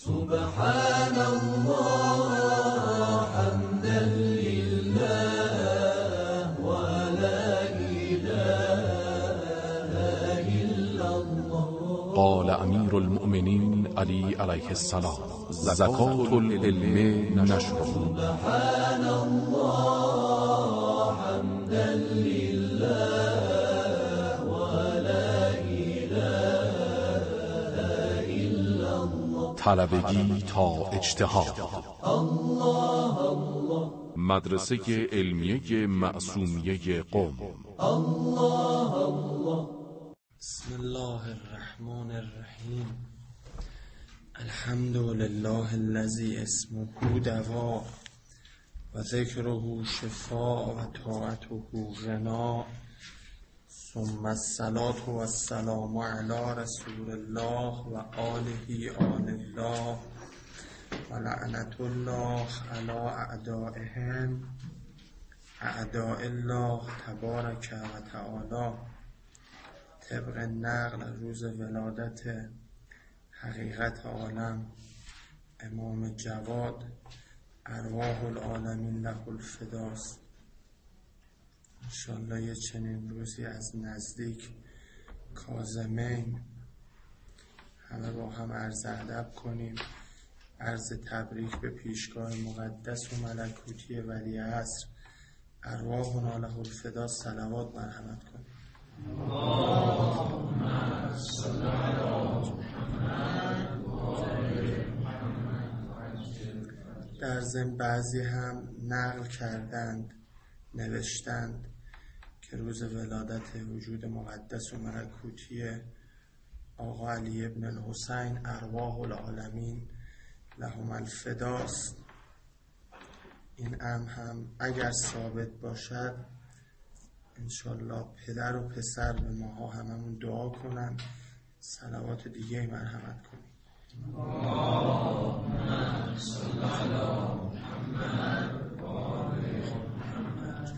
سبحان الله حمدا لله ولا إله إلا الله. قال امیر المؤمنین علی علیه السلام: زکات العلم نشر. سبحان الله حمدا لله ولا إله إلا الله. طلبگی تا اجتهاد. الله الله. مدرسه علمیه معصومیه قم. الله الله. بسم الله الرحمن الرحیم. الحمد لله الذی اسمه دوا و ذکره شفاء و طاعته غنا، ثم الصلاة و السلام علی رسول الله و آله آل الله و لعنت الله علی اعدائهم اعداء الله تبارک و تعالی. طبق نقل روز ولادت حقیقت عالم امام جواد ارواح العالمین له الفداست. انشالله یه چنین روزی از نزدیک کاظمین همه با هم عرض ادب کنیم، عرض تبریک به پیشگاه مقدس و ملکوتی ولی عصر ارواحنا له الفداست صلوات مرحمت کنیم. اللهم صل علی محمد و آل محمد. در ضمن بعضی هم نقل کردند، نوشتند که روز ولادت وجود مقدس و ملکوتی آقا علی ابن الحسین ارواح العالمین لهم الفداست. این امر هم اگر ثابت باشد انشالله پدر و پسر به ماها هممون دعا کنن، صلوات دیگه مرحمت کنیم. اللهم صل علی محمد و آل محمد.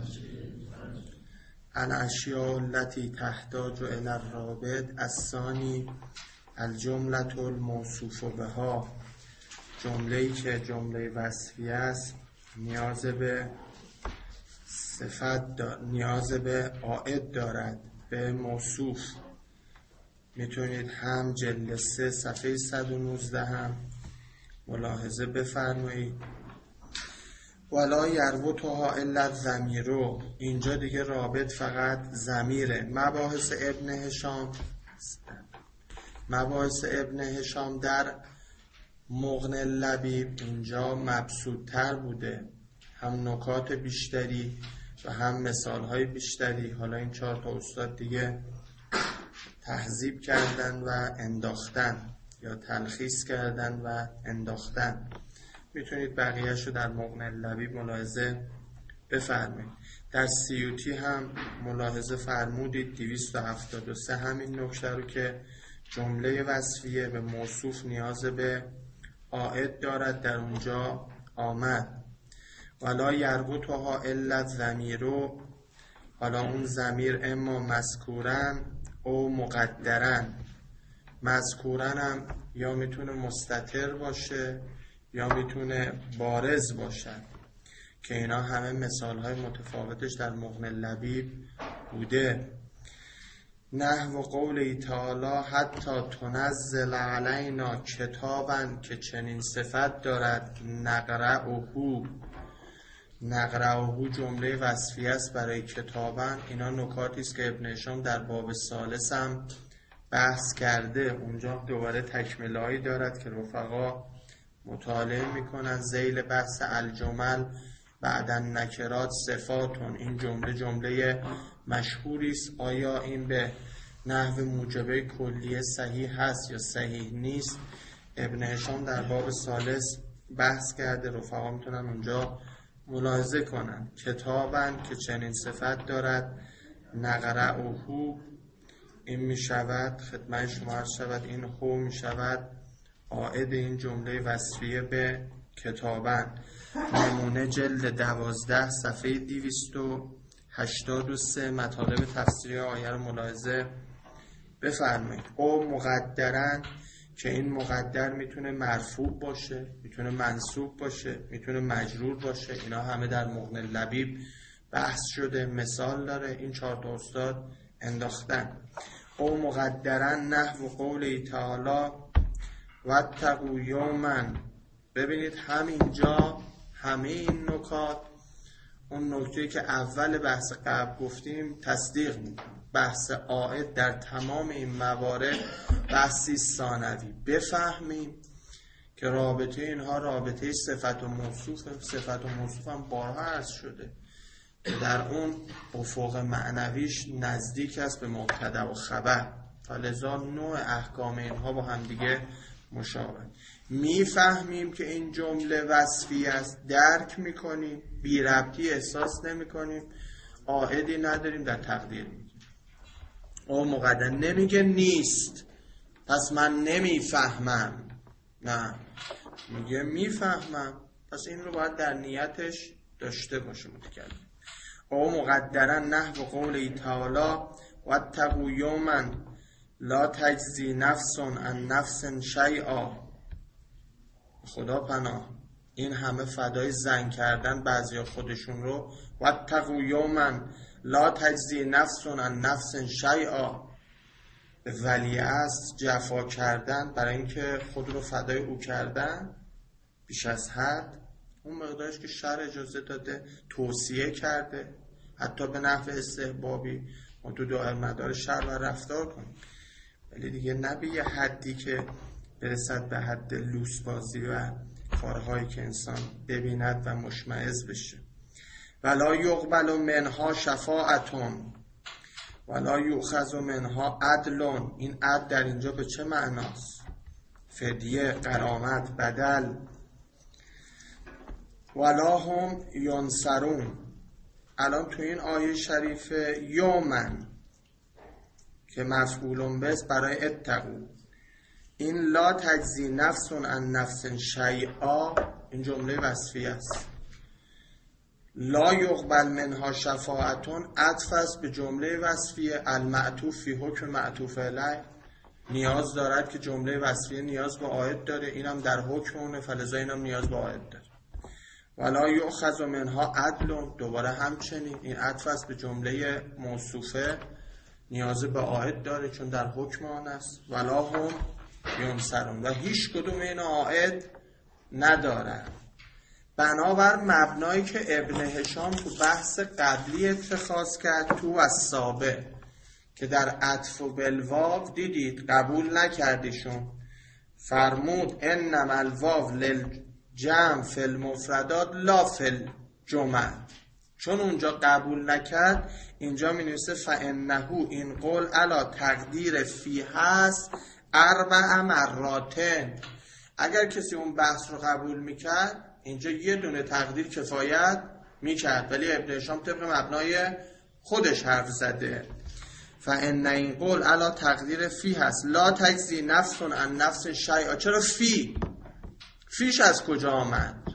الاشیاء التي تحتاج الى الرابط الثانی الجمله الموصوف بها. جمله‌ای که جمله وصفیه است نیاز به صفت نیاز به عائد دارد به موصوف. میتونید هم جلد 3 صفحه 119 هم ملاحظه بفرمایید. ولا یربطها الا الضمیر. اینجا دیگه رابط فقط ضمیره. مباحث ابن هشام در مغنی اللبیب اینجا مبسوط‌تر بوده، هم نکات بیشتری و هم مثال‌های بیشتری. حالا این 4 تا استاد دیگه تهذیب کردن و انداختن یا تلخیص کردن و انداختن. میتونید بقیه‌شو در مغنی اللبیب ملاحظه بفرمایید. در سیوطی هم ملاحظه فرمودید 273 همین نکته رو که جمله وصفیه به موصوف نیاز به عائد دارد در اونجا آمد. ولا یربطها الا الضمیر. حالا اون ضمیر اما مذکورن او مقدرن. مذکورن هم یا میتونه مستتر باشه یا میتونه بارز باشه که اینا همه مثالهای متفاوتش در مغنی اللبیب بوده. نحو قوله تعالی حتی تنزل علینا کتابا، که چنین صفت دارد نقرأه جمله وصفیه است برای کتابا. اینا نکاتی است که ابن هشام در باب ثالث هم بحث کرده. اونجا دوباره تکمله‌ای دارد که رفقا مطالعه میکنن. ذیل بحث الجمل بعد النکرات صفاتون، این جمله مشهوری است. آیا این به نحو موجبه کلیه صحیح هست یا صحیح نیست؟ ابن هشام در باب ثالث بحث کرده، رفقا میتونن اونجا ملاحظه کنن. کتابن که چنین صفت دارد نقرأه، این میشود خدمت شما عرض شود این هو میشود عائد این جمله وصفیه به کتابن. نمونه جلد 12 صفحه 283 مطالب تفسیری آیه رو ملاحظه بفرمایید. او مقدرن که این مقدر میتونه مرفوع باشه، میتونه منصوب باشه، میتونه مجرور باشه. اینا همه در مغنی لبیب بحث شده، مثال داره، این 4 تا استاد انداختن. او مقدرا نحو قول تعالی واتقوا یوما. ببینید همینجا همه این نکات، اون نکته که اول بحث قبل گفتیم تصدیق میکنه. بحث عائد در تمام این موارد بحثی ثانوی. بفهمیم که رابطه اینها رابطه صفت و موصوف. صفت و موصوف هم بارها عرض شده که در اون افق معنویش نزدیک است به مبتدا و خبر، فلذا نوع احکام اینها با هم دیگه مشابه. میفهمیم که این جمله وصفی است، درک میکنیم، بی ربطی احساس نمیکنیم، عائدی نداریم، در تقدیر میگیم. او مقدر نمیگه نیست پس من نمیفهمم، نه، میگه میفهمم، پس این رو باید در نیتش داشته باشه متکلم. او مقدرا نحو قول تعالی واتقوا یوما لا تجزی نفس عن نفس شیئا. خدا پناه، این همه فدای زن کردن بعضی خودشون رو. واتقوا یوما لا تجزی نفس عن نفس شیئا، به ولیعصر جفا کردن برای اینکه خود رو فدای او کردن بیش از حد، اون مقدارش که شرع اجازه داده، توصیه کرده، حتی به نحو استحبابی ما تو دائره مدار شرع و رفتار کنیم، ولی دیگه نه به یه حدی که برسد به حد لوس بازی و کارهایی که انسان ببیند و مشمئز بشه. ولا یقبل منها شفاعتون ولا یؤخذ منها عدل. این عدل در اینجا به چه معناست؟ فدیه، غرامت، بدل. ولا هم ینصرون. الان تو این آیه شریفه یومن که مفعول به برای اتقوا، این لا تجزی نفس عن نفس شیئا، این جمله وصفی است. لا یقبل منها شفاعتون عطف است به جمله وصفیه المعطوف فی حکم معطوف علیه. نیاز دارد که جمله وصفیه نیاز به عائد داره، اینم در حکم اونه، فلذا اینم نیاز به عائد داره. ولا یؤخذ منها عدل، دوباره همچنین این عطف است به جمله موصوفه، نیاز به عائد داره چون در حکم آن است. ولا هم ینصرون، و هیچ کدوم این عائد ندارن. بنابر مبنایی که ابن هشام تو بحث قبلی اتخاذ کرد تو السابع، که در عطف و بالواو دیدید قبول نکردیشون، فرمود انما الواو للجمع فی المفردات لا فی الجمع. چون اونجا قبول نکرد، اینجا می نویسه فانه این قول علی تقدیر فی هست 4 مراتن. اگر کسی اون بحث رو قبول میکرد اینجا یه دونه تقدیر کفایت میکرد، ولی ابن هشام طبق مبنای خودش حرف زده. فان این قول علی تقدیر فی هست لا تجزی نفس عن نفس شیئا. چرا فی؟ فیش از کجا آمد؟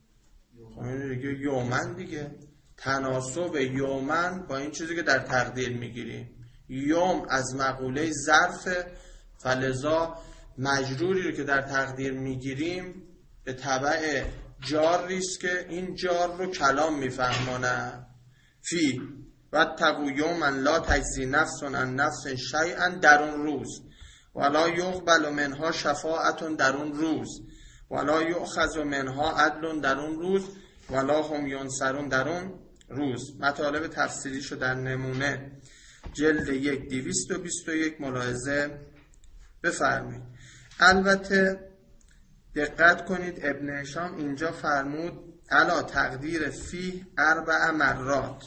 دیگه یومن دیگه، تناسب یومن با این چیزی که در تقدیر میگیریم. یوم از مقوله ظرف، فلذا مجروری رو که در تقدیر میگیریم به تبع جاریست که این جار رو کلام میفهمانه. فی واتقوا یوما لا تجزی نفس عن نفس شیئا، در اون روز. ولا یقبل منها شفاعت، در اون روز. ولا یؤخذ منها عدل، در اون روز. ولا هم ینصرون، در اون روز. مطالب تفصیلی شو در نمونه جلد 1 221 ملاحظه بفرمایید. البته دقت کنید ابن هشام اینجا فرمود علا تقدیر فی 4 مرات.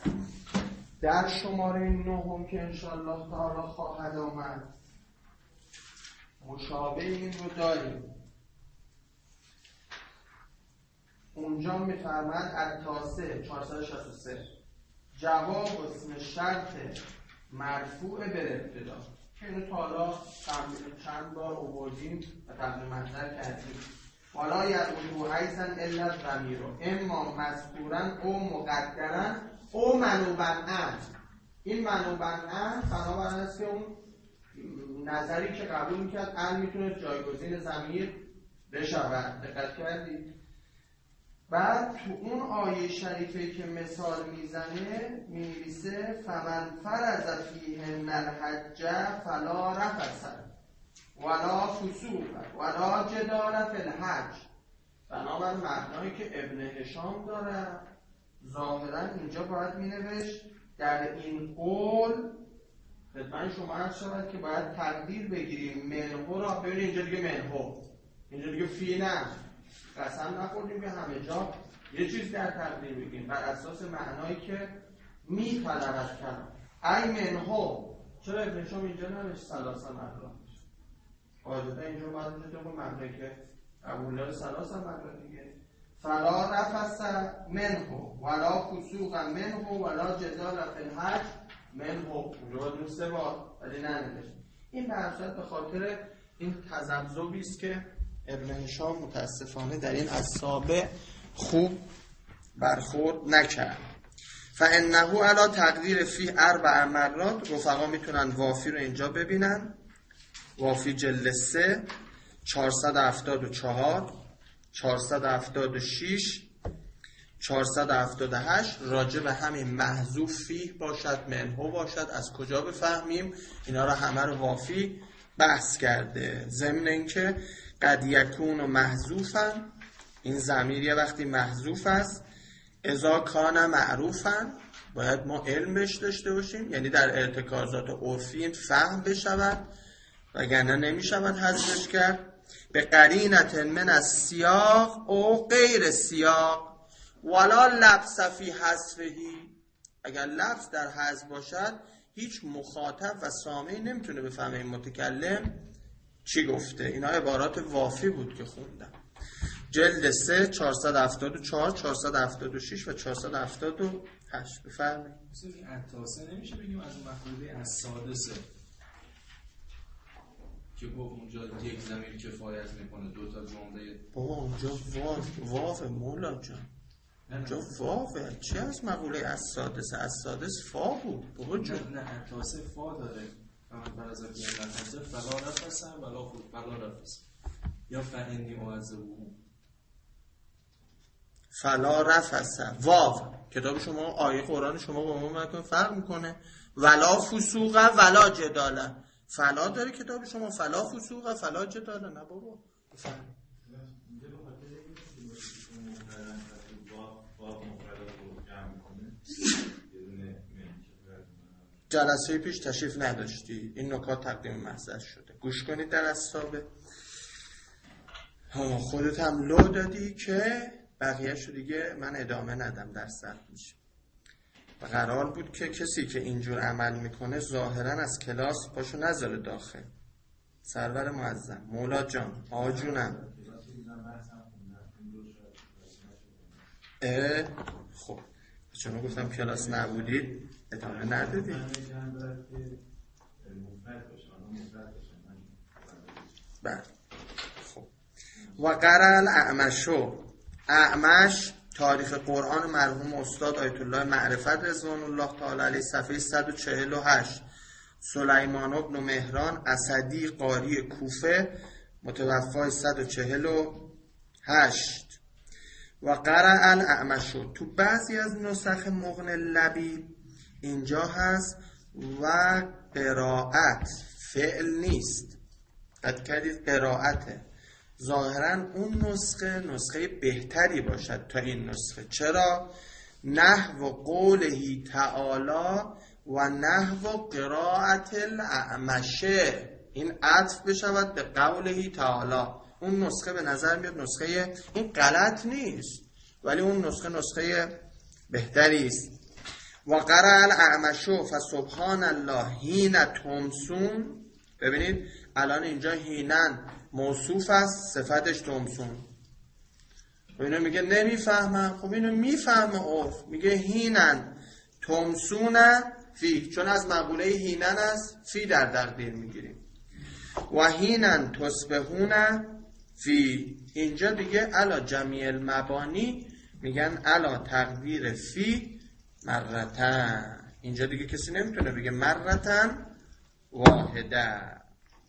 در شماره 9 که انشاءالله تعالی خواهد آمد مشابه این رو داریم. اونجا میفرماد التاسع 463 جواب اسم شرط مرفوع به ابتدا، که اینو تا حالا چند بار آوردیم و تقدیم مطلب کردیم. والا یعود ایضا الا الضمیر اما مذکورا او مقدرا او منوبا ان. این منوبا ان بنابراین است که اون نظری که قبول میکرد ال میتونه جایگزین ضمیر بشود. دقت کردید؟ بعد تو اون آیه شریفه که مثال میزنه مینویسه فمن فرض فیهن الحج فلا رفث ولا فسوق ولا جدال فی الحج. بنابر معنایی که ابن هشام داره ظاهرا اینجا باید مینوشت در این قول خدمت شما عرض شود که باید تقدیر بگیریم منهو را. ببینید اینجا دیگه منهو، اینجا دیگه فی نه، قسم نخوردیم که همه جا یه چیز در تقدیر بگیم بر اساس معنایی که میطلبد کلام. ای منهو، چرا ابن هشام اینجا نوشت ثلاثه مرات؟ قاعدتا اینجا باید اینجا طبق معنایی که قبول ثلاثه مرات دیگه. فلا رفث منهو ولا فسوق منهو ولا جدال فی الحج منهو. اونجا باید اون سه بار ولی ننوشت. این برصورت به خاطر این تذبذبی است که ابن هشام متاسفانه در این اصابع خوب برخورد نکرد. فانه علی تقدیر فی 4 مرات. رفقا میتونن وافی رو اینجا ببینن، وافی جلد 3 474 476 478 راجع به همین محذوف فیه باشد منهو باشد از کجا بفهمیم، اینا رو همه رو وافی بحث کرده. ضمن اینکه قد یکون و محذوفن، این ضمیر یه وقتی محذوف است، اذا کان معروفن باید ما علم بهش داشته باشیم، یعنی در ارتکازات عرفی فهم بشود وگرنه نمیشود حذفش کرد. به قرینت من از سیاق و غیر سیاق ولا لبس فی حذفهی. اگر لفظ در حذف باشد هیچ مخاطب و سامعی نمیتونه بفهمه این متکلم چی گفته. اینا عبارات وافی بود که خوندم. جلد 3 474 476 و 478. بفرمایید. این عطاسه نمیشه بگیم از مقوله از سادسه که با اونجا یک ضمیر کفایت میکنه، 2 تا جمله. بابا اونجا واو مولا جان، اونجا واوه. چی از مقوله از سادسه؟ از سادس فا بود بابا جان. نه عطاسه فا داره. فمن فرض فی الحج فلا رفث ولا فسوق فلا رفث یا فانی اعذبه فلا رفث. واو کتاب شما آیه قرآن شما با ما مکن فرق میکنه. ولا فسوق ولا جدال. فلا داره کتاب شما، فلا فسوق فلا جدال. نه بابا بفهم. جلسه پیش تشریف نداشتی، این نکات تقدیم محضر شده، گوش کنید در اصحابه. خودت هم لو دادی که بقیه شو دیگه من ادامه ندم در سر میشه. و قرار بود که کسی که اینجور عمل میکنه ظاهرا از کلاس پاشو نذاره داخل. سرور معظم مولا جان آجونم. خب چون گفتم کلاس نبودید ادامه ندادید. بله خب. و قرأ الاعمشو. اعمش تاریخ قرآن مرحوم استاد آیت الله معرفت رضوان الله تعالی علیه صفحه 148. سلیمان بن مهران اسدی قاری کوفه متوفای 148. و قرأ الاعمشو. تو بعضی از نسخ مغنی لبیب اینجا هست و قرائت، فعل نیست. قد کردید قرائته. ظاهرا اون نسخه بهتری باشد تا این نسخه. چرا؟ نحو قوله تعالی و نحو قرائت الاعمشه. این عطف بشود به قوله تعالی. اون نسخه به نظر میاد نسخه این غلط نیست ولی اون نسخه بهتری است. و قرأ الاعمشو فسبحان الله حین تمسون. ببینید الان اینجا حینن موصوف است، صفتش تمسون. و اینو میگه نمیفهمم. خب اینو میفهمه عرف. میگه حینن تمسون فی، چون از مقوله حینن است فی در تقدیر میگیریم. و حینن تصبحون فی. اینجا دیگه علا جمیع المبانی میگن علا تقدیر فی مرتن. اینجا دیگه کسی نمیتونه بگه مرتن واحده.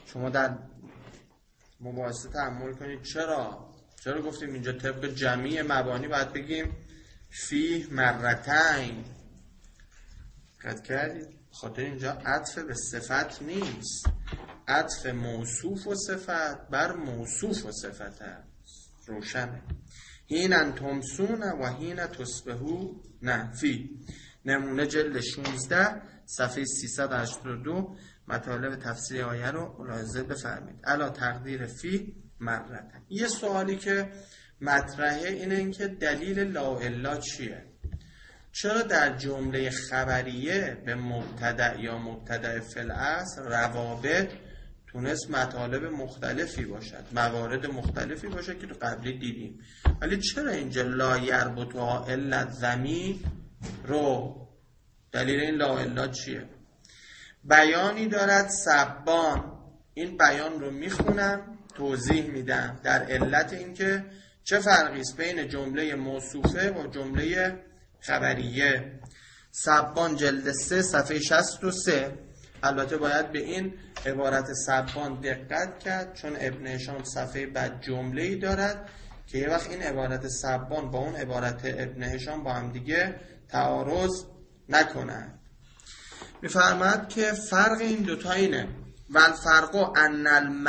شما در مباحثه تأمل کنید چرا گفتیم اینجا طبق جمعی مبانی باید بگیم فی مرتین. دقت کردید؟ خاطر اینجا عطف به صفت نیست، عطف موصوف و صفت بر موصوف و صفت هست. روشنه. هین تمسون و هین تصبحو نه فی. نمونه جلد 16 صفحه 382 مطالب تفسیر آیه رو ملاحظه بفرمایید. الا تقدیر فی مرتن. یه سوالی که مطرحه اینه که دلیل لا الا چیه؟ چرا در جمله خبریه به مبتدأ یا مبتدأ فی الاصل روابط تونست مطالب مختلفی باشد، موارد مختلفی باشد که تو قبلی دیدیم، ولی چرا اینجا لا یربطها الا الضمیر رو؟ دلیل این لا الا چیه؟ بیانی دارد سبان. این بیان رو میخونم توضیح میدم در علت این که چه فرقی است بین جمله موصوفه و جمله خبریه. سبان جلد 3 صفحه 63. البته باید به این عبارت سبان دقت کرد چون ابن هشام صفحه بعد جمله‌ای دارد که یه وقت این عبارت سبان با اون عبارت ابن هشام با هم دیگه تعارض نکنند. میفرماد که فرق این دوتا اینه والفرق ان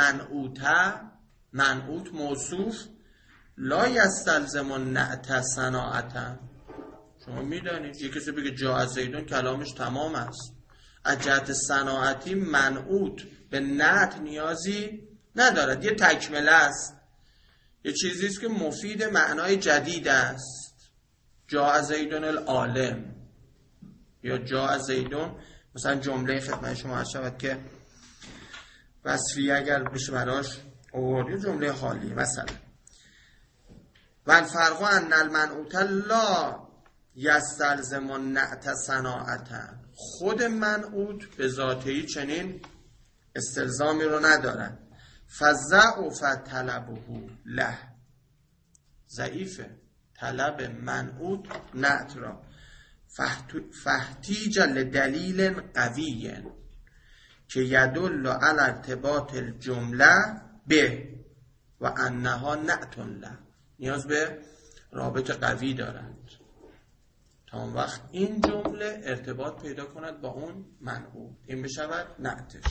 المنعوت موصوف لا یستلزم النعت صناعتا. شما میدانید یه کسی بگه جاء زیدون کلامش تمام است. از جهت صناعتی منعوت به نعت نیازی ندارد، یه تکمله است، یه چیزی است که مفید معنای جدید است. جاء زیدون العالم یا جاء زیدون، مثلا جمله خدمت شما عرض شود که وصفیه اگر بشه براش آورد جمله حالی مثلا والفرق ان المنعوت لا یستلزم النعت صناعتا. خود منعوت به ذاته‌ای چنین استلزامی رو ندارن. فضعف طلبه له، ضعیفه طلب منعوت نعت را. فاحتیج لدلیل قوی که یدل علی ارتباط الجمله به و انها نعت له. نیاز به رابط قوی دارند تا اون وقت این جمله ارتباط پیدا کند با اون منعوت، این بشود نعتش.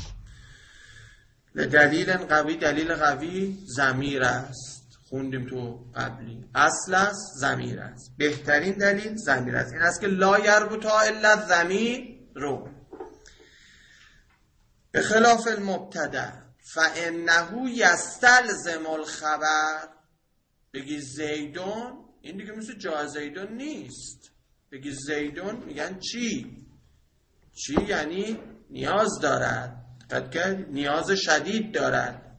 دلیل قوی، دلیل قوی ضمیر است، خوندیم تو قبلی، اصل است ضمیر است، بهترین دلیل ضمیر است. این است که لا یربطها الا الضمیر رو. به خلاف المبتدا فانه یستلزم الخبر. بگی زیدون، این دیگه مثل جا زیدون نیست. بگی زیدون میگن چی یعنی نیاز دارد، نیاز شدید دارد.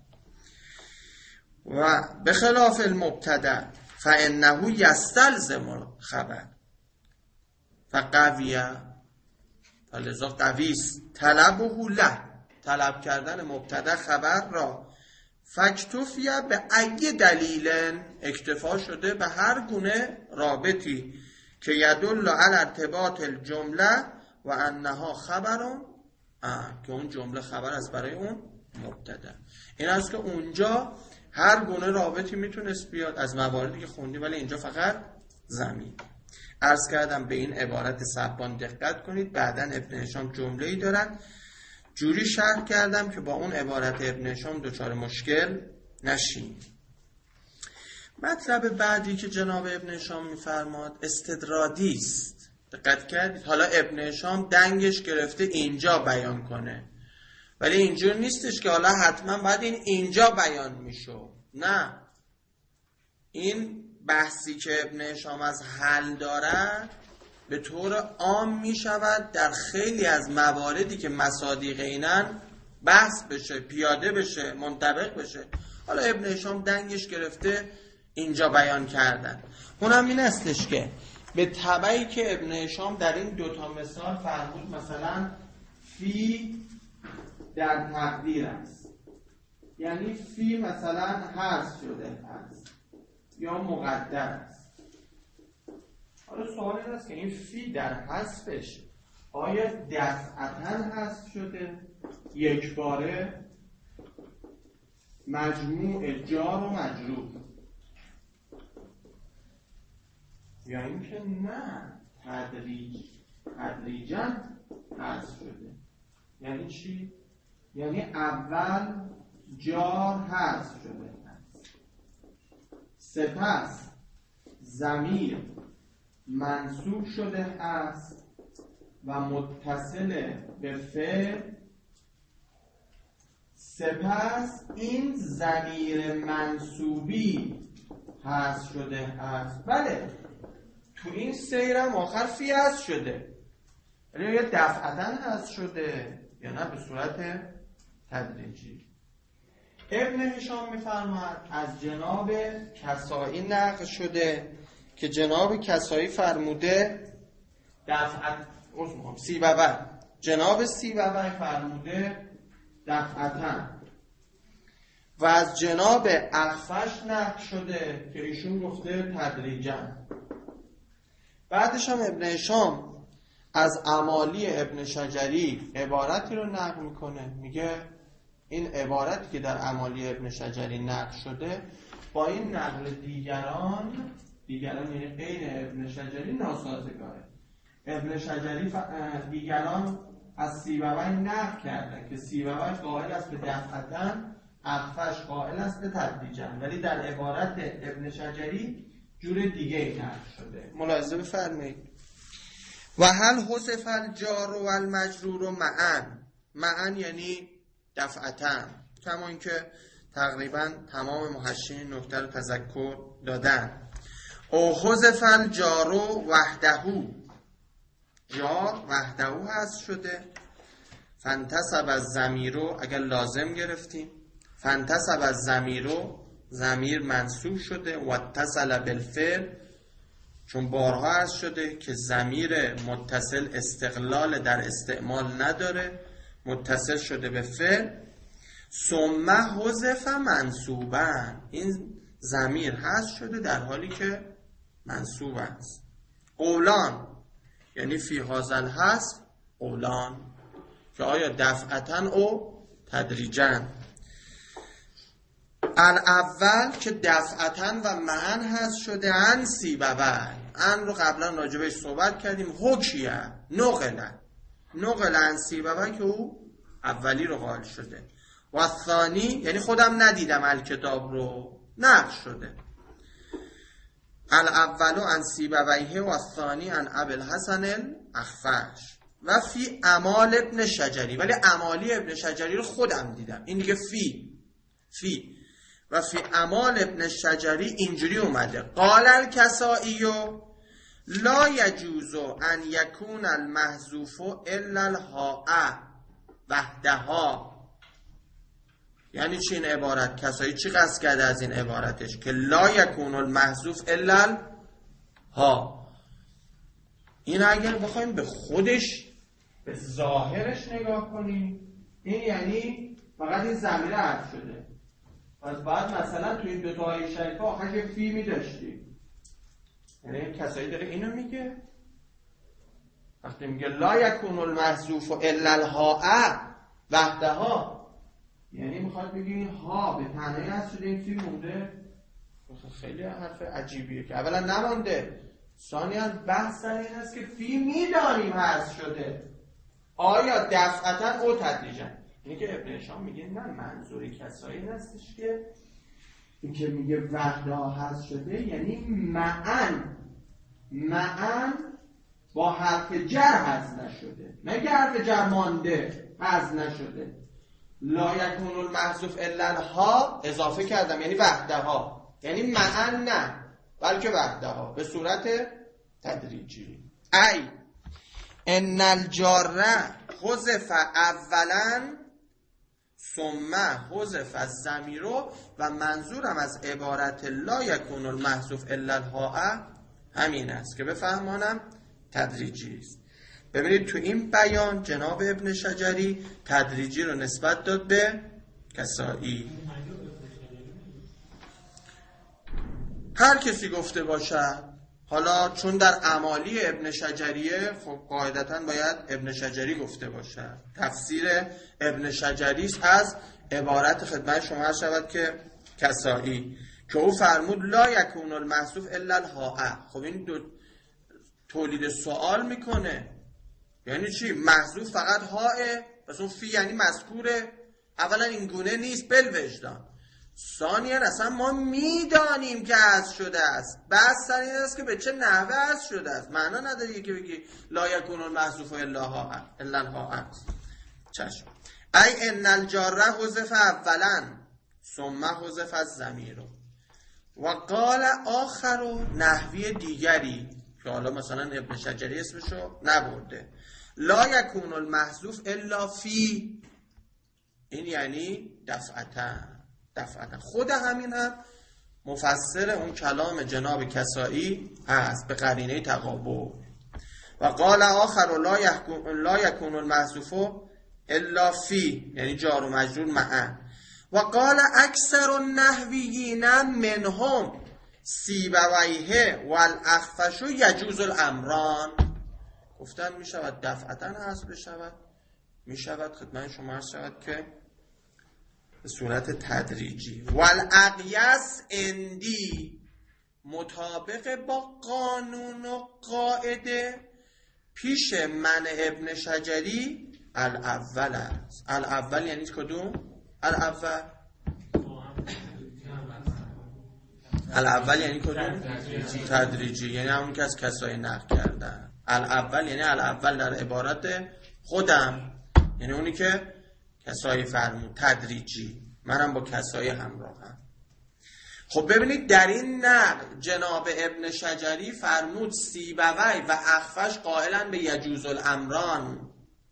و به خلاف المبتدا فانه یستلزم الخبر فقویه، فلذا قویست طلبه له، طلب کردن مبتدا خبر را. فاکتفیه به ای دلیل، اکتفا شده به هر گونه رابطی که یدل علی ارتباط الجمله و انها خبرون، که اون جمله خبر است برای اون مبتدا. این است که اونجا هر گونه رابطی میتونست بیاد از مواردی که خوندی، ولی اینجا فقط ضمیر. عرض کردم به این عبارت سبان دقت کنید، بعدن ابن هشام جمله‌ای دارن جوری شرح کردم که با اون عبارت ابن هشام دچار مشکل نشین. مطلب بعدی که جناب ابن هشام میفرماد استدرادی است. دقت کردید؟ حالا ابن هشام دنگش گرفته اینجا بیان کنه، ولی اینجور نیستش که حالا حتما باید اینجا بیان میشو. نه، این بحثی که ابن هشام از حل دارد به طور عام می شود در خیلی از مواردی که مصادیق اینن بحث بشه، پیاده بشه، منطبق بشه. حالا ابن هشام دنگش گرفته اینجا بیان کردن. اونم این استش که به تبعی که ابن هشام در این دوتا مثال فرمود، مثلا فی در تقدیر است، یعنی فی مثلا حذف شده است یا مقدر است. حالا سوال این است که این فی در حذفش آیا دفعتاً حذف شده یک باره مجموع جار و مجرور. یا اینکه نه، تدریجاً حذف شده. یعنی چی؟ یعنی اول جار حذف شده، سپس ضمیر منصوب شده است و متصل به فعل، سپس این ضمیر منصوبی حذف شده است. بله، تو این سیرم آخر فی حذف شده، ولی یا دفعتاً حذف شده یا نه به صورت تدریجی. ابن هشام می‌فرماید از جناب کسایی نقل شده که جناب کسایی فرموده سیبوی، جناب سیبوی فرموده دفعتاً، و از جناب اخفش نقل شده که ایشون گفته تدریجاً. بعدش هم ابن هشام از امالی ابن شجری عبارتی رو نقل میکنه، میگه این عبارتی که در امالی ابن شجری نقل شده با این نقل دیگران یعنی غیر ابن شجری ناسازگاره. ابن شجری دیگران از سیبوی نقل کردن که سیبوی قائل است به دفعتاً، اخفش قائل است به تدریجاً، ولی در عبارت ابن شجری جور دیگه نقل شده. ملاحظه بفرمایید. و هل حذف الجار و المجرور معاً یعنی دفعتاً، کما اینکه تقریبا تمام محشین نکته رو تذکر دادن. او حذف الجار وحده، جار وحده حذف شده، فانتصب الضمیر، اگر لازم گرفتیم فانتصب الضمیر، ضمیر منصوب شده، و اتصل بالفعل، چون بارها عرض شده که ضمیر متصل استقلال در استعمال نداره، متصل شده به فعل. ثم حذف منصوبا، این ضمیر حذف شده در حالی که منصوب است. قولان یعنی فی هذا الحذف قولان، که آیا دفعتاً او تدریجاً. الاول که دفعتاً و معاً حذف شده، عن سیبوی، عن رو قبلا راجبش صحبت کردیم، حکیه نقل عن سیبوی که او اولی رو قائل شده، و ثانی یعنی خودم ندیدم الکتاب رو، نقل شده. الاولو عن سیبویه و ثانی عن ابوالحسن الاخفش. و فی امال ابن شجری، ولی امالی ابن شجری رو خودم دیدم، این دیگه فی و فی امال ابن شجری اینجوری اومده: قال الکسائی لا یجوز ان یکون المحذوف الا الهاء وحدها. یعنی چی این عبارت؟ کسایی چی قصد کرده از این عبارتش که لا یکون المحذوف الا الها؟ این اگر بخوایم به خودش به ظاهرش نگاه کنیم، این یعنی فقط این ضمیر حذف شده. پس بعد مثلا توی این دو تا آیه شریفه آخرش فی می داشتیم، یعنی کسایی داره اینو میگه وقتی میگه لا یکون المحذوف الا الهاء وحدها، یعنی میخواد بگه این ها به تنهایی هست شده، این فی مونده. خیلی حرف عجیبیه که اولا نمانده، ثانیاً بحث سر این است که فی میدانیم هست شده، آیا دفعتاً او تدریجاً. اینی که ابن هشام میگه نه، منظوری کسایی نستش که این که میگه وحده هست شده یعنی معن با حرف جر هست نشده، نه حرف جر مانده هست نشده. لا یکون المحذوف الا الها اضافه کردم یعنی وحده ها، یعنی معن نه بلکه وحده ها به صورت تدریجی. ای ان الجار حذف اولا ثم حذف الضمیر، و منظورم از عبارت لا یکون المحذوف الا الهاء همین است که بفهمانم تدریجی است. ببینید تو این بیان جناب ابن شجری تدریجی رو نسبت داد به کسائی. هر کسی گفته باشد، حالا چون در اعمالی ابن شجریه، خب قاعدتاً باید ابن شجری گفته باشه. تفسیر ابن شجری از عبارت خدمت شما عرض شود که کسائی که او فرمود لا یکون المحذوف الا الهاء. خب این دو تولید سوال میکنه، یعنی چی؟ محذوف فقط هاء، پس اون فی یعنی مذکوره. اولا این گونه نیست بالوجدان، ثانیا اصلا ما میدانیم که حذف شده است، بس سر این است که به چه نحوه حذف شده است. معنا نداره که بگی لا یکون المحذوف الا الهاء. چشم. ای ان الجار حذف اولا ثم حذف الضمیر و قال آخر نحوی دیگری که حالا مثلا ابن شجری اسمشو نبرده، لا یکون المحذوف الا فی، این یعنی دفعتا. خود همین هم مفسر اون کلام جناب کسائی هست به قرینه تقابل. و قال آخر لا یکون المحذوف الا فی، یعنی جار و مجرور معا. و قال اکثر النحویین منهم سیبویه و الاخفش یجوز الامران. گفتن می شود دفعتا حذف بشود، می شود خدمت شما عرض شود که به صورت تدریجی. و الاقیس اندی مطابق با قانون و قاعده پیش من ابن شجری الاول است. الاول یعنی کدوم؟ الاول یعنی کدوم؟ تدریجی، یعنی همون که از کسایی نقل کردن. الاول یعنی الاول در عبارت خودم، یعنی اونی که کسایی فرمود تدریجی، منم با کسایی همراهم. خب ببینید در این نقل جناب ابن شجری فرمود سیبوی و اخفش قائلن به یجوز الامران.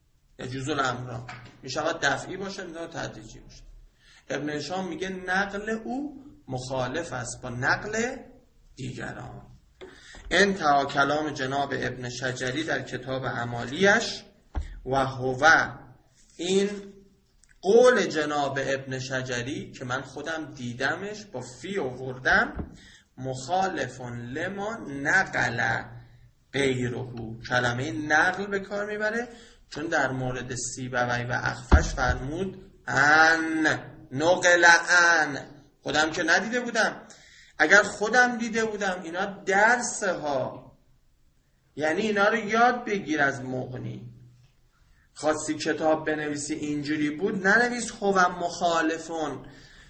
می شود دفعی باشه، می شود تدریجی باشه. ابن هشام میگه نقل او مخالف است با نقل دیگران. انتها کلام جناب ابن شجری در کتاب اعمالیش و هو، این قول جناب ابن شجری که من خودم دیدمش با فی آوردم، مخالف لما نقل غیره. کلمه نقل به کار میبره چون در مورد سیبوی و اخفش فرمود ان نقل ان. خودم که ندیده بودم، اگر خودم دیده بودم اینا درس ها، یعنی اینا رو یاد بگیر از مغنی. خواستی کتاب بنویسی اینجوری بود، ننویس هو مخالفون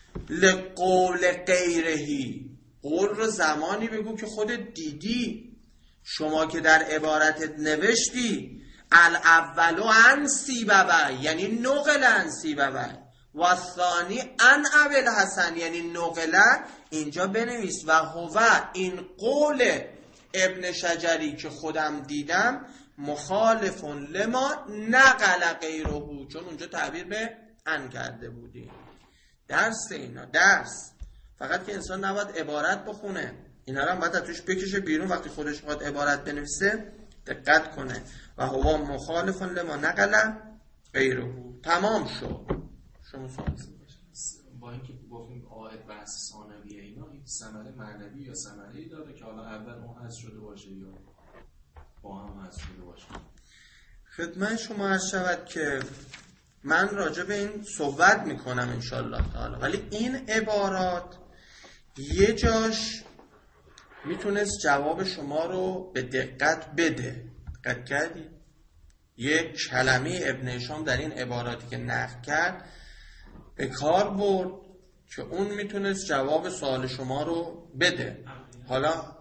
لقول غیرهی. قول رو زمانی بگو که خودت دیدی. شما که در عبارتت نوشتی الاولو عن سیبوی یعنی نقل عن سیبوی و ثانی عن ابی الحسن یعنی نقل، اینجا بنویس و هو این قول ابن شجری که خودم دیدم مخالف لما نقل غیره، چون اونجا تعبیر به ان کرده بودی. درس اینا درس، فقط که انسان نباید عبارت بخونه، اینا رو هم باید توش بکشه بیرون. وقتی خودش باید عبارت بنویسه دقت کنه. و هو مخالف لما نقل غیره. تمام شد. شما سوال با اینکه گفتیم قاعد بحث ثانویه، اینا این ثمره معنوی یا ثمره‌ای داره که حالا اول اون حذف شده باشه یا با هم حذف شده باشه؟ خدمت شما عرض شود که من راجع به این صحبت میکنم انشالله تعالی، ولی این عبارات یه جاش میتونست جواب شما رو به دقت بده. دقت کردی؟ یک کلمه ابن هشام در این عباراتی که نقل کرد به کار برد که اون میتونست جواب سوال شما رو بده. حالا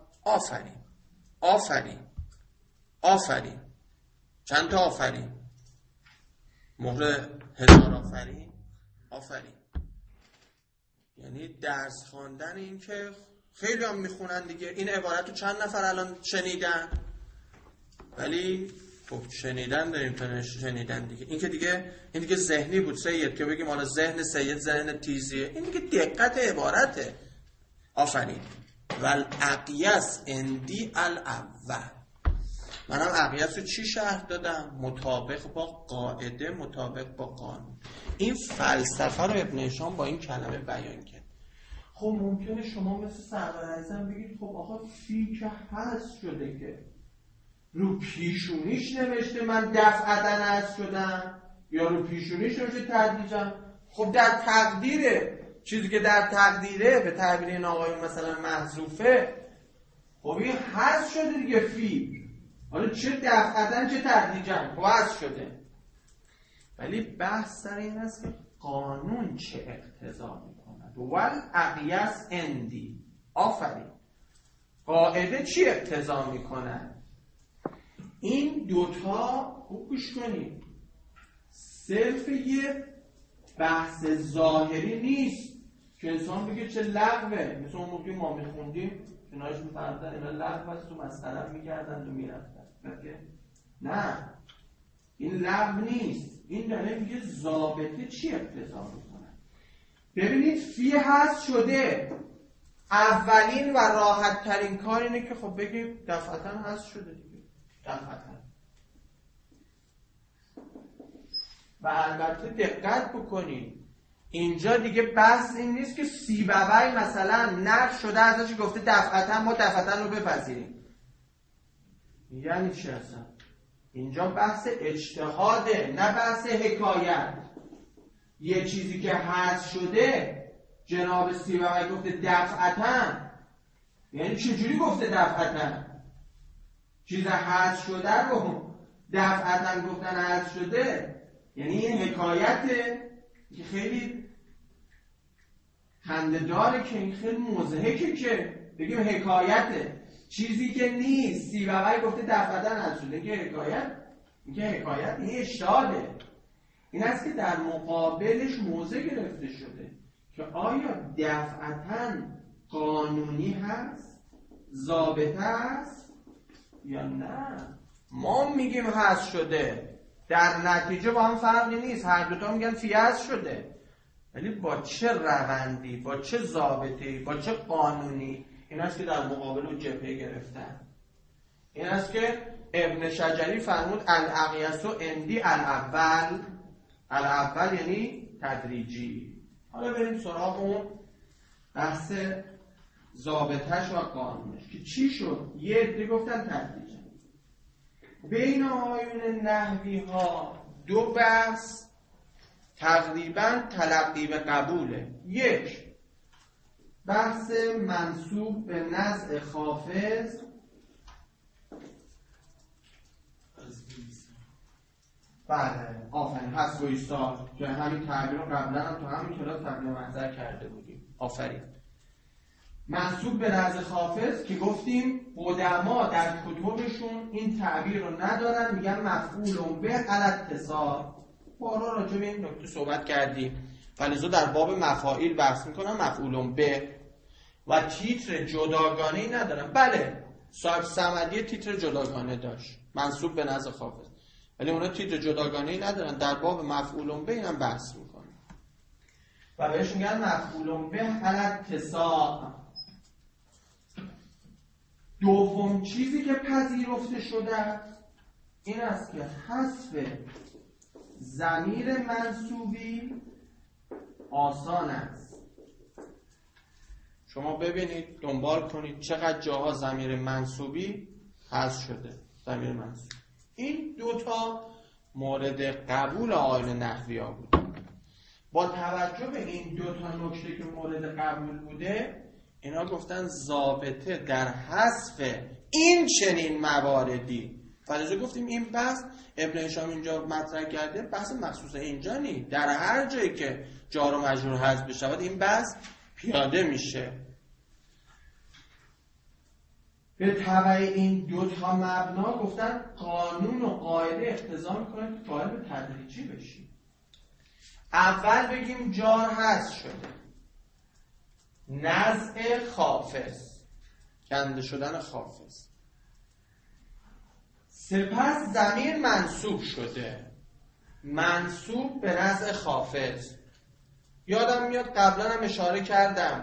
آفرین چند تا آفرین؟ مهر 1000 آفرین. یعنی درس خواندن، این که خیلی هم میخونن دیگه. این عبارت رو چند نفر الان شنیدن؟ ولی خب شنیدن داریم تا شنیدن دیگه. این که دیگه این دیگه ذهنی بود سید، که بگیم حالا ذهن سید ذهن تیزیه. این دیگه دقت عبارته. آفرین. والاقیس اندی الاول. منم اقیس رو چی شرح دادم؟ مطابق با قاعده، مطابق با قانون. این فلسفه رو ابن هشام با این کلمه بیان کرد. خب ممکنه شما مثل سرور عزیزم بگید خب آقا فی که حذف شده که رو پیشونیش نوشته من دفعتاً حذف شدم یا رو پیشونیش نوشته تدریجم. خب در تقدیره، چیزی که در تقدیره به تعبیر این آقایون مثلا محذوفه، خب این حذف شده دیگه فی، حالا چه دفعتاً چه تدریجم خب حذف شده. ولی بحث سر این است که قانون چه اقتضا میکند. والاقیس اندی، آفرین، قاعده چی اقتضا میکند. این دوتا خوب گوش کنید، صرف یه بحث ظاهری نیست که انسان بگه چه لغوه، مثل اون موقعی ما میخوندیم چنانش میفردن اینا لغو است و مسخره میکردن و میرفتن، نه این لغو نیست، این داره میگه ضابطه چی اقتضا میکنه. ببینید فی حذف شده، اولین و راحت ترین کار اینه که خب بگیم دفعتاً حذف شده دیگه، دفعتاً. و البته دقت بکنید اینجا دیگه بحث این نیست که سیبوی مثلا نقش شده ازش گفته دفعتاً ما دفعتاً رو بپذیریم. یعنی چی اصلا؟ اینجا بحث اجتهاده، نه بحث حکایت. یه چیزی که حذف شده جناب سیبوی گفته دفعتاً، یعنی چجوری گفته دفعتاً؟ چیز حذف شده رو دفعتاً گفتن حذف شده، یعنی این حکایته که خیلی خنده‌داره، که این خیلی مضحکه که بگیم حکایته، چیزی که نیست. سیبوی گفته دفعتاً حذف شده، که حکایت، این حکایت این اجتهاده. این است که در مقابلش موضع گرفته شده که آیا دفعتاً قانونی هست، ضابطه هست یا نه. ما میگیم حذف شده، در نتیجه با هم فرقی نیست، هر دوتا میگن فی حذف شده، ولی با چه روندی، با چه ضابطه‌ای، با چه قانونی، این است که در مقابل اون جبهه گرفتن. این است که ابن شجری فرمود الاقیس اندی الاول، الاول یعنی تدریجی. حالا بریم سراغ اون بحث ضابطه‌اش و قانونش که چی شد. یه عده گفتن تدریجی. بین آیون نحوی ها دو بحث تقریبا تلقی به قبوله. یک، بحث منسوب به نزع خافض، بله آفرین، حذف و ایصال، که همین تعبیر رو قبلا هم تو همین کلاس تقدیم محضر کرده بودیم. آفرین. منسوب به نزع خافض که گفتیم قدما در کتبشون این تعبیر رو ندارن، میگن مفعول به علی اتصال. بارها راجع به این نکته صحبت کردیم، فلذا در باب مفاعیل بحث میکنن مفعول به، و تیتر جداگانه‌ای ندارن. بله صاحب صمدی تیتر جداگانه داشت، منسوب به نزع خافض، ولی اونا تیتر جداگانه‌ای ندارن. در باب مفعول به اینم بحث میکنن و بهش میگن مفعول به علی اتصال. دوم چیزی که پذیرفته شده این است که حذف ضمیر منصوبی آسان است. شما ببینید، دنبال کنید چقدر جاها ضمیر منصوبی حذف شده. ضمیر منصوب، این دوتا مورد قبول آیین نحوی ها بود. با توجه به این دوتا نکته که مورد قبول بوده، اینا گفتن ضابطه در حذف این چنین مواردی. فلذا گفتیم این بحث ابن هشام اینجا مطرح کرده، بحث مخصوص اینجا نیست، در هر جایی که جار و مجرور حذف بشود این بحث پیاده میشه. به تبع این دوتا مبنا گفتن قانون و قاعده اقتضا میکنه که قائل به تدریجی بشیم. اول بگیم جار حذف شده، نزع خافض، کنده شدن خافض. سپس ضمیر منصوب شده، منصوب به نزع خافض. یادم میاد قبلا هم اشاره کردم،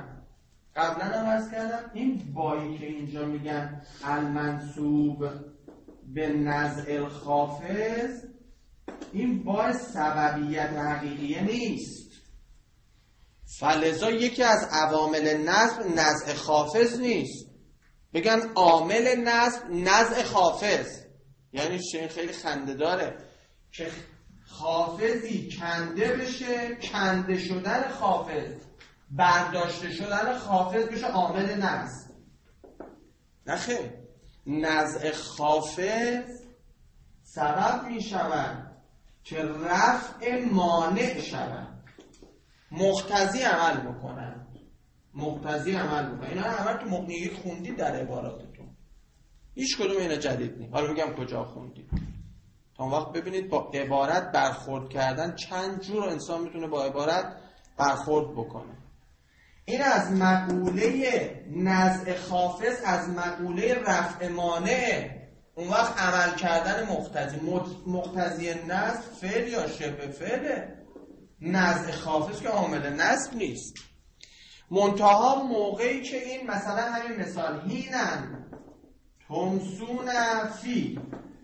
این بایی که اینجا میگن المنصوب به نزع الخافض، این با سببیت حقیقیه نیست. فلذا یکی از عوامل نصب نزع خافض نیست. بگن عامل نصب نزع خافض، یعنی چه؟ خیلی خنده داره که خافضی کنده بشه، کنده شدن خافض، برداشته شدن خافض بشه عامل نصب. نخیر، نزع خافض سبب می شود که رفع مانع شود، مقتضی عمل بکنن، مقتضی عمل بکنن. اینا همه تو مغنیه خوندید در عباراتتون، هیچ کدوم اینا جدید نیست. حالا میگم کجا خوندید. تا اون وقت ببینید با عبارت برخورد کردن چند جور انسان میتونه با عبارت برخورد بکنه. این از مقوله نزع خافض، از مقوله رفع مانع. اون وقت عمل کردن مقتضی، مقتضی نصب فعل یا شبه فعله، نزع خافض که عامل نصب نیست. منتها موقعی که این مثلا همین مثال هینن تمسون فی،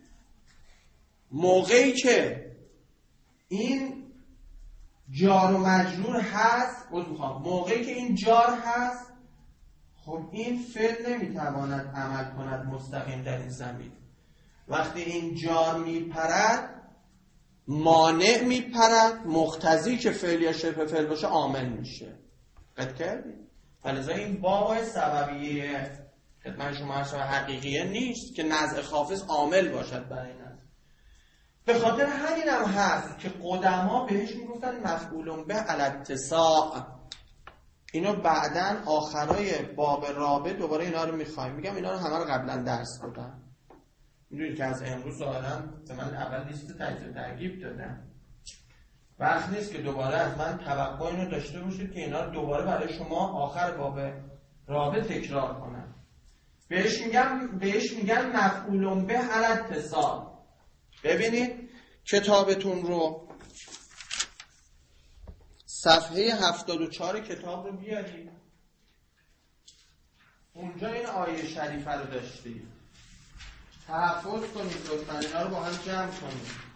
موقعی که این جار و مجرور هست، موقعی که این جار هست، خب این فعل نمیتواند عمل کند مستقیم در این زمین. وقتی این جار میپرد، مانع میپرد، مقتضی که فعل یا شبه فعل باشه عامل میشه. قد کردید؟ فلذا این باب سببیه خدمت شما هست و حقیقیه نیست که نزع خافض عامل باشد برای نزع. به خاطر همین هم هست که قدما بهش میگفتن مفعول به علی اتساع. اینو بعدن آخرای باب رابع دوباره اینا رو میخوایم. میگم اینا رو همه رو قبلا درس دادم. میدونید که از امروز ظاهرا من اول لیست تجزیه و ترکیب دادم. وقت نیست که دوباره از من توقع اینو داشته باشید که اینا رو دوباره برای شما آخر باب رابع تکرار کنم. بهش میگن مفعول به علی اتصال. ببینید کتابتون رو صفحه 74 کتاب رو بیارید. اونجا این آیه شریفه رو داشتید. تحفظ کنید لطفاً، اینا رو با هم جمع کنید.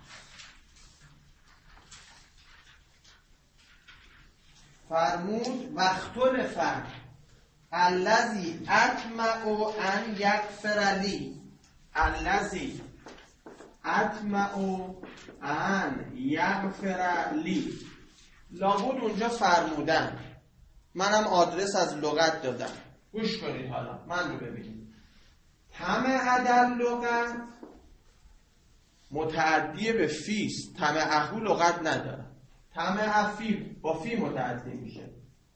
فرمود واختلف الذی اطمع ان یغفر لی، الذی اطمع ان یغفر لی، لابد اونجا فرمودن. منم آدرس از لغت دادم، گوش کنید. حالا من رو ببینید. طمع در لغت متعدی به فیست، طمعه لغت نداره. طمع فی با فی متعدی میشه.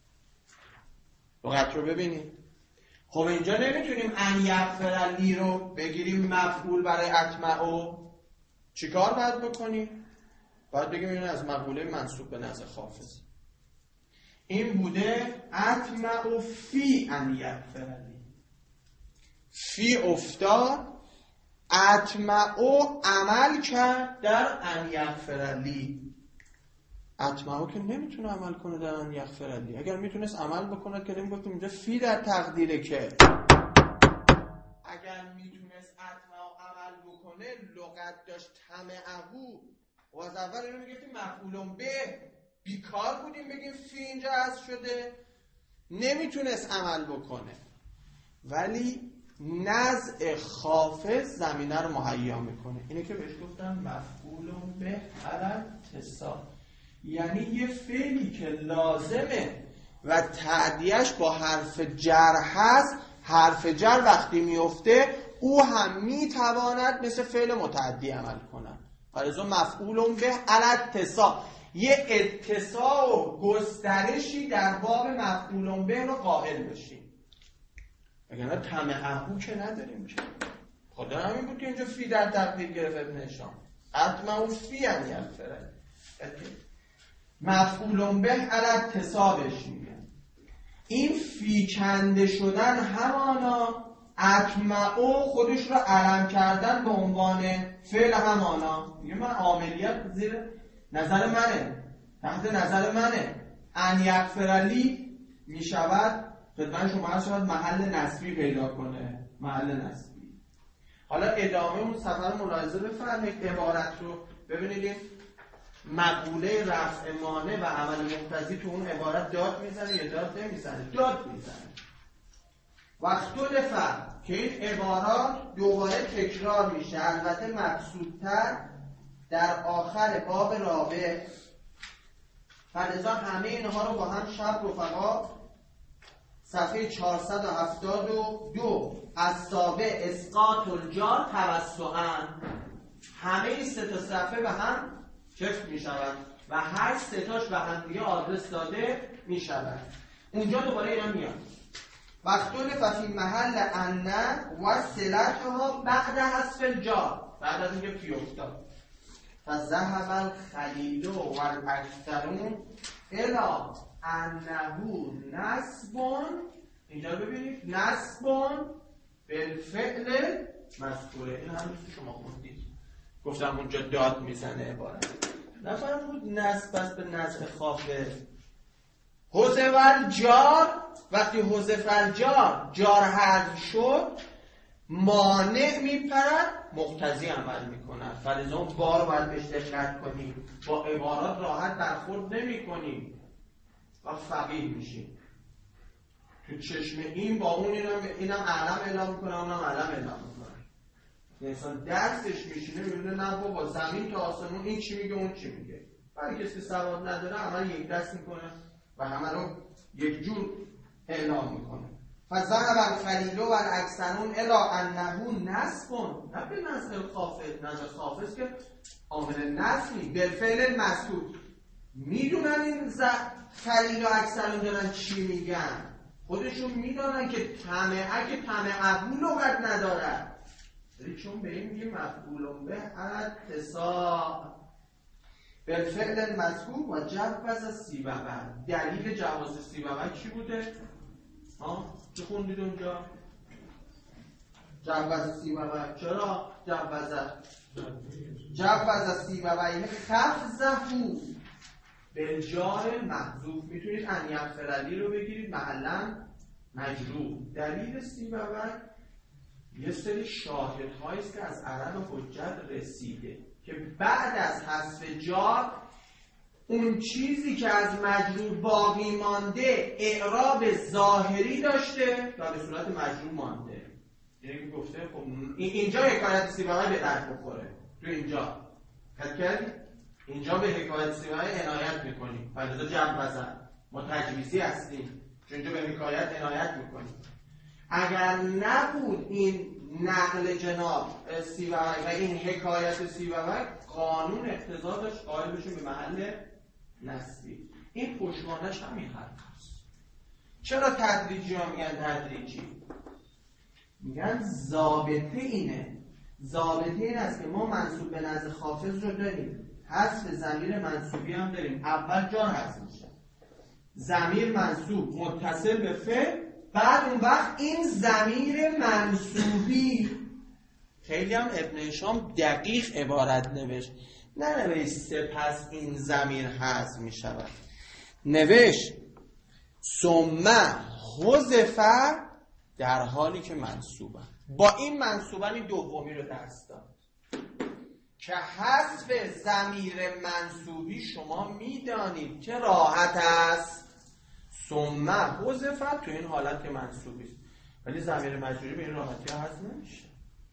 لغت رو ببینید. خب اینجا نمیتونیم ان یغفر لی رو بگیریم مفعول برای اطمع. چیکار باید بکنیم؟ باید بگیم این از مقوله منصوب به نزع خافض. این بوده اطمع فی ان یغفر لی، فی افتاد، اطمع عمل کرد در ان یغفر لی. اطمع که نمیتونه عمل کنه در ان یغفر لی. اگر میتونست عمل بکنه که نمیگفتیم اینجا فی در تقدیره. که اگر میتونست اطمع عمل بکنه لغت داشت طمعه و از اول اینو میگفتیم مفعول به، بیکار بودیم بگیم فی اینجا هست شده. نمیتونست عمل بکنه، ولی نزع خافض زمینه رو مهیا میکنه. اینه که بهش گفتن مفعول به علی اتصال، یعنی یه فعلی که لازمه و تعدیهش با حرف جر هست، حرف جر وقتی میفته او هم میتواند مثل فعل متعدی عمل کنه. فلذا مفعول به علی اتصال، یه اتساع و گسترشی در باب مفعول به رو قائل بشیم. اگر طمعه که نداریم که خدا همین بود که اینجا فی در تقدیر گرفت ابن هشام. اطمع فی ان یغفر. مفعول به علی اتصالش میگه. این فی کنده شدن همانا، اطمع خودش رو علم کردن به عنوان فعل همانا. میگه من عاملیت زیر نظر منه، تحت نظر منه. ان یغفر لی میشود خدمت شما هست شود محل نصبی پیدا کنه، محل نصبی. حالا ادامه اون سفر ملاحظه بفرمایید. عبارت رو ببینید. مقوله رفع مانع و عمل مقتضی تو اون عبارت داد میزنه یا داد نمیزنه؟ داد میزنه. و اختلف که این عبارات دوباره تکرار میشه، البته مبسوط‌تر در آخر باب رابع. فلذا همه اینها رو با هم شب رفقا صفحه 472 از سابع اسقاط الجار توسعاً، همه این 3 تا صفحه به هم چفت می شود و هر 3 تاش به هم دیگه آدرس داده می شود. اونجا دوباره اینا میاد. وقتون فی محل انه و صلتها بعد حذف الجار، بعد از اینکه فی افتاد. فذهب الخلیل و الاکثرون الی انه نصب، اینجا ببینید نصب بالفعل مذکوره. این همون که شما خوندید، گفتم اونجا داد میزنه عبارت، نفرمود نصب بس به نصب خافه. حذف الجار، وقتی حذف الجار جار حذف شد مانع میپرد، مقتضی عمل میکنن. فلذا اون بار باید بهش دقت کنیم، با عبارات راحت برخورد نمیکنیم و فقیر میشیم. تو چشم این با اون اینم علم اعلام میکنه، اونم علم اعلام میکنه. انسان درسش میشینه میبینه نه بابا زمین تا آسمون این چی میگه اون چی میگه. برای کسی سواد نداره عمل یک دست میکنه و همه رو یک جور اعلام میکنه. فذهب الخلیل و الاکثرون الی انه نصب، نه به نصب خافض. نصب خافض که عامل نصبی بالفعل المذکور. میدونن این خلیل و اکثرون دارن چی میگن، خودشون میدونن که طمع که طمع لغت نداره، ولی چون به این میگه مفعول به اتصاع بالفعل المذکور و جواز سیبوی. دلیل جواز سیبوی چی بوده؟ چه خوندید اونجا؟ جواز سیبوی. چرا جواز سیبوی خفضه بالجار محذوف. میتونید ان یغفرلی رو بگیرید محلا مجرور. دلیل سیبوی یه سری شاهدهایی است که از عرب حجت رسیده که بعد از حذف جار اون چیزی که از مجرور باقی مانده اعراب ظاهری داشته و به صورت مجرور مانده. یعنی گفته خب اینجا حکایت سیبوی به درد بخوره. تو اینجا اینجا به حکایت سیبوی عنایت میکنیم، فلذا جمع بزن ما تجویزی هستیم چون اینجا به حکایت عنایت میکنیم. اگر نبود این نقل جناب سیبوی و این حکایت سیبوی، قانون اقتضا داشت قائل بشه به محل نصبی. این پشتوانش همین حرف هست. چرا تدریجی ها میگن تدریجی؟ میگن ضابطه اینه. ضابطه این است که ما منصوب به نزد خافض رو داریم، حذف ضمیر منصوبی هم داریم. اول جار حذف میشه، ضمیر منصوب متصل به فعل، بعد اون وقت این ضمیر منصوبی. خیلی هم ابن هشام دقیق عبارت نوشت، ننوشت سپس این ضمیر حذف می شود، نوشت ثم حذف در حالی که منصوبه. با این منصوبه این دومی رو درس داد که حذف ضمیر منصوبی شما میدانید که راحت است. ثم حذف تو این حالت که منصوبی است، ولی ضمیر مجروری به این راحتی ها حذف نمیشه.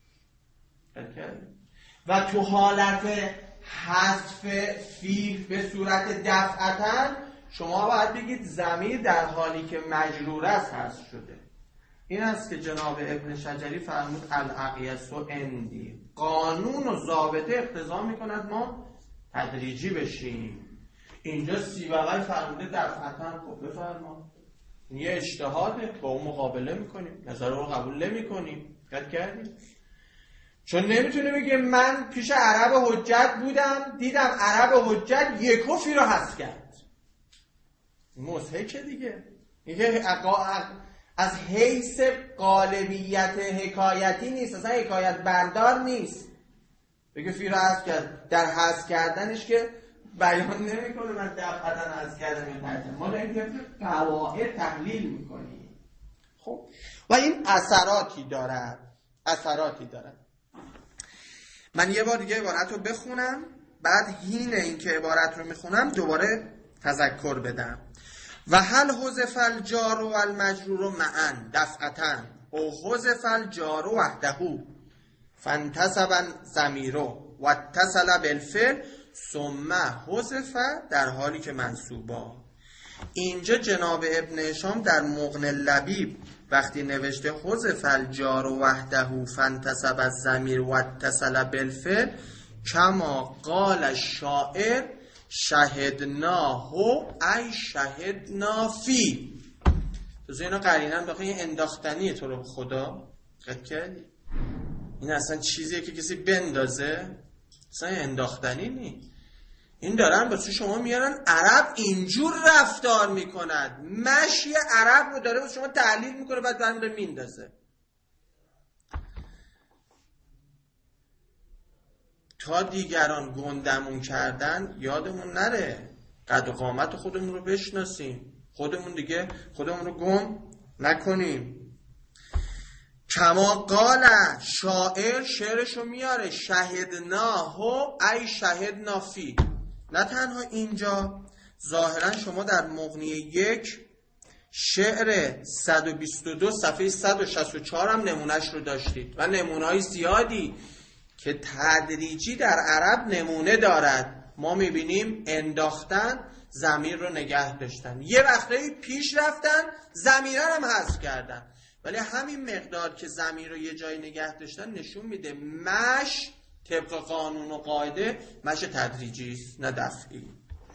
و تو حالت حذف فی به صورت دفعتاً شما باید بگید ضمیر در حالی که مجرور است حذف شده. این است که جناب ابن شجری فرمود الاقیس و اندی، قانون و ضابطه اقتضا میکند ما تدریجی بشیم. اینجا سیبوی فرموده دفعتاً. خب بفرما، این یه اجتهاده، با اون مقابله میکنیم، نظر رو قبول نمیکنیم. کردیم چون نمیتونه بگه من پیش عرب حجت بودم دیدم عرب حجت یک فی رو حذف کرد. مضحکه دیگه. این از حیث قالبیت حکایتی نیست، اصلا حکایت بردار نیست. بگه فی رو حذف کرد، در حذف کردنش که بیان نمیکنه من دفعتاً حذف کردم یا ترجمه. ما داریم که قواعد تحلیل میکنیم. خب و این اثراتی دارد. من یه بار دیگه عبارت رو بخونم بعد هین این که عبارت رو میخونم دوباره تذکر بدم. و هل حذف الجار و المجرور معا دفعتا او حذف الجار وحده فانتصب ضمیر و اتصل بالفعل ثم حذف در حالی که منصوبا. اینجا جناب ابن هشام در مغنی اللبیب وقتی نوشته حذف الجار وحده فانتصب الضمیر و اتصل بالفعل کما قال الشاعر شهدناه ای شهدنا فی. تو اینا قرینن بخواه این انداختنیه تو رو خدا قد کردی؟ این اصلا چیزیه که کسی بندازه؟ اصلا انداختنی نی. این دارن با شما میارن عرب اینجور رفتار میکند، مشی عرب رو داره با شما تحلیل میکنه بعد برمیده میندازه. تا دیگران گندمون کردن یادمون نره قد و قامت خودمون رو بشناسیم، خودمون رو گم نکنیم. کما قال شاعر شعرشو میاره شهدناه ای شهدنا فی. نه تنها اینجا، ظاهرا شما در مغنی 1 شعر 122 صفحه 164 هم نمونهش رو داشتید و نمونه‌های زیادی که تدریجی در عرب نمونه دارد. ما میبینیم انداختن، ضمیر رو نگه داشتن، یه وقتایی پیش رفتن ضمیر هم حذف کردن، ولی همین مقدار که ضمیر رو یه جای نگه داشتن نشون میده مش طبق قانون و قاعده مش تدریجی است نه دفعی.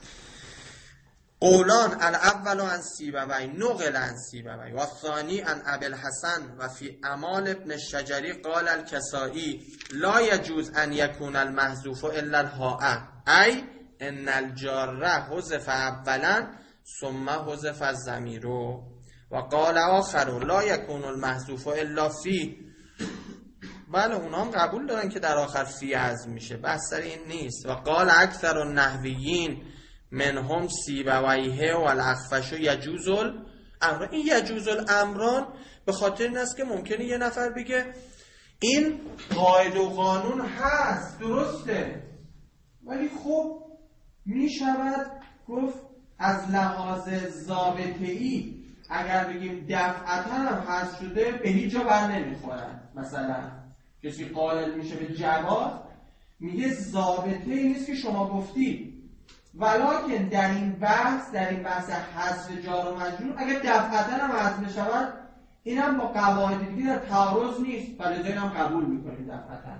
قولان الاول عن سیبوی نقل عن سیبوی و الثانی عن ابی الحسن و فی امال ابن الشجری قال الکسائی لا یجوز ان یکون المحذوف الا الهاء ای ان الجار حذف اولا ثم حذف الضمیر و قال آخر لا یکون المحذوف الا فی. بله اونا هم قبول دارن که در آخر فی حذف میشه، بحث سر این نیست. و قال اکثر النحویین منهم سیبویه و الاخفش یجوز الامران. این یجوز الامران به خاطر این است که ممکنه یه نفر بگه این قاعده و قانون هست درسته، ولی خب میشود گفت از لحاظ ضابطه‌ای اگر بگیم دفعتا هم هست شده به هیچ جا بر نمیخورن. مثلا کسی قائل میشه به جواز میگه ضابطه‌ای نیست که شما گفتید، ولکن در این بحث حذف جار و مجرور اگر دفعتا هم حذف بشود این هم با قواعد دیگه در تعارض نیست، ولی این هم قبول میکنیم دفعتا.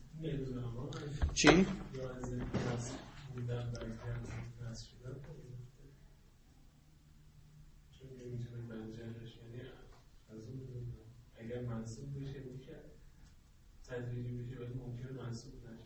چی؟ اگر منصوب بشه میشه تدریجی بشه ولی ممکنه منصوب نشه.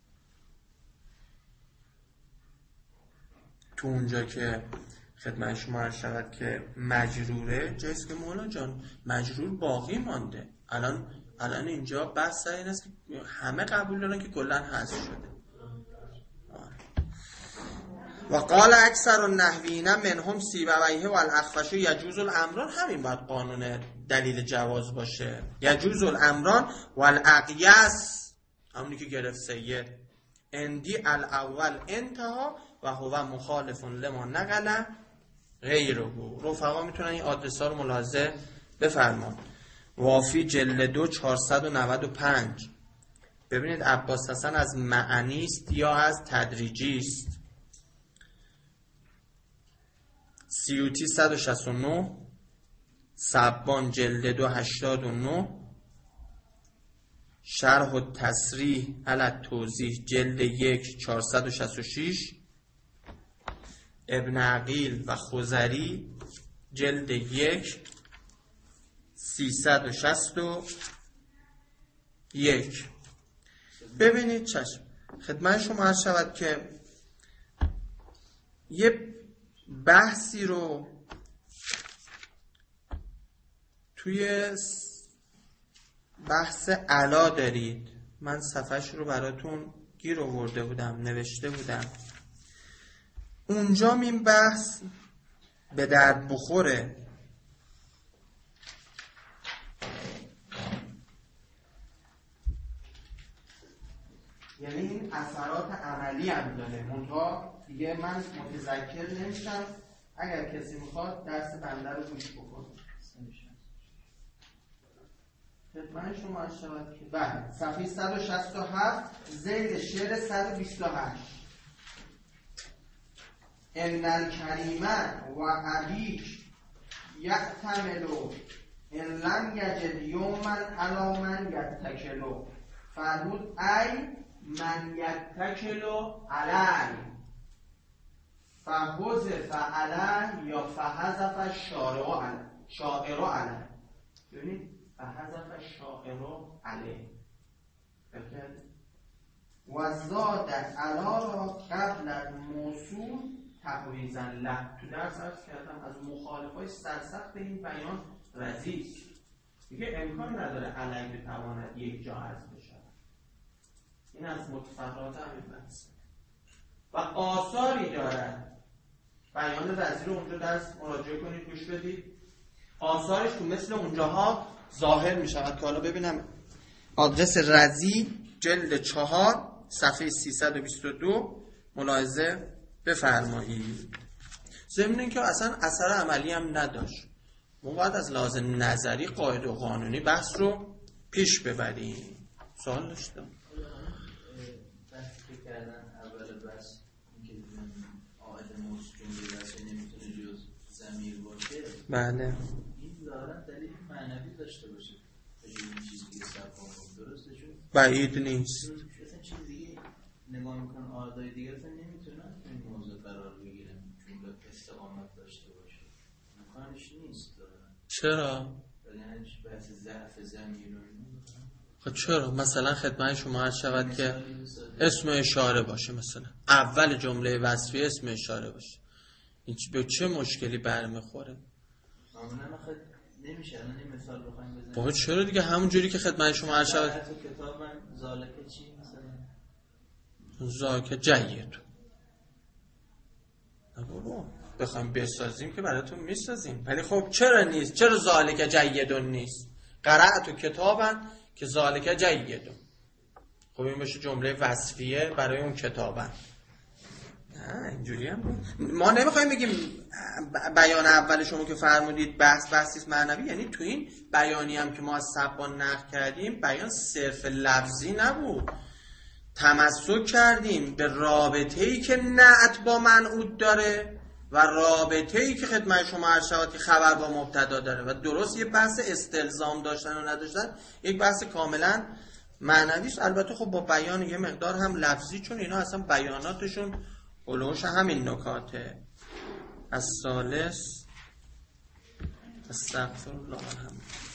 تو اونجا که خدمت شما عرض شود که مجروره جایست که مولا جان مجرور باقی مانده. الان اینجا بحث این است که همه قبول دارن که کلن حذف شده. و قال اکثر النحویین منهم سیبویه و الاخفش یجوز الامران. همین باید قانون دلیل جواز باشه. یجوز الامران و الاقیاس همونی که گرفت سید اندی الاول انتها و هو مخالف لما نقل غیره. رفقا میتونن این آدرس ها رو ملاحظه بفرمان. وافی جلد 2 495. ببینید عباس حسن از معنی است یا از تدریجی است. سیوطی 169 سبان جلد 2 89 شرح التصریح علی التوضیح جلد 1 466 ابن عقیل و خزری جلد 1 361. ببینید چشم خدمت شما عرض شود که یه بحثی رو توی بحث علا دارید. من صفحش رو براتون گیر آورده بودم، نوشته بودم. اونجا این بحث به درد بخوره. یعنی این اثرات عملی هم داره. منتها دیگه من متذکر نمیشم. اگر کسی میخواد درس بنده رو گوش بکنه. خدمت شما عرض شود که بله صفحه 167 ذیل شعر 128 ان الکریم و ابیک یحتمل ان لم یجد یوما علی من یتکل فرمود ای من یتکل علی فحذف علی یا فحذف شاعر علی. ببینید فحذف شاعر علی و زاد علا را قبل موصول تقویزا له. تو درس عرض کردم از مخالفای سرسخت این بیان رزیز دیگه امکان نداره علی بتواند یک جا عرض بشه. این از متفرات همین بحث و آثاری دارد. بیان رزی رو اونجا درس مراجعه کنید گوش بدید. آثارش تو مثل اونجاها ظاهر می شود که حالا ببینم آدرس رزی جلد 4 صفحه 322 ملاحظه بفرمایید. ضمن اینکه اصلا اثر عملی هم نداشت. ما باید از لحاظ نظری قاعده و قانونی بحث رو پیش ببریم. سوال داشتم. بحثی که کردن اول بحث اینکه عائد موصول بحث نمیتونه جز ضمیر باشه. بله. این ظاهرا دلیل معنوی داشته باشه. این چیزی که صفا درسته چون بعید نیست. مثلا چیز دیگه نگاه میکنن آدای دیگه اصلا نمیتونن این موضوع قرار بگیرن چون به استقامت داشته باشه. امکانش نیست. چرا؟ یعنی بحث ضعف ضمیر رو خب چرا؟ مثلا خدمت شما عرض شود که اسم اشاره باشه، مثلا اول جمله وصفی اسم اشاره باشه. این به چه مشکلی برمیخوره؟ معمولا آخه نمیشه. الان این مثال بخوایم بزنیم. بابا چرا دیگه همون جوری که خدمت شما عرض شود تو کتاب من زالکه چی مثلا؟ زالکه جید. نه بابا بخوایم بسازیم که براتون میسازیم. ولی خب چرا نیست؟ چرا زالکه جیدون نیست؟ قرأت کتابن که زالکه جیدون. خب این باشه جمله وصفیه برای اون کتابن. نه اینجوری هم ما نمیخوایم بگیم بیان اول شما که فرمودید بحثی معنوی، یعنی تو این بیانی هم که ما از سبان نقل کردیم بیان صرف لفظی نبود. تمسک کردیم به رابطه‌ای که نعت با منعوت داره و رابطه‌ای که خدمت شما عرض شود که خبر با مبتدا داره و درست یه بحث استلزام داشتن و نداشتن یک بحث کاملا معنوی است. البته خب با بیان یه مقدار هم لفظی، چون اینا اصلا بیاناتشون علوش همین نکاته. الثالث استغفر الله العظیم.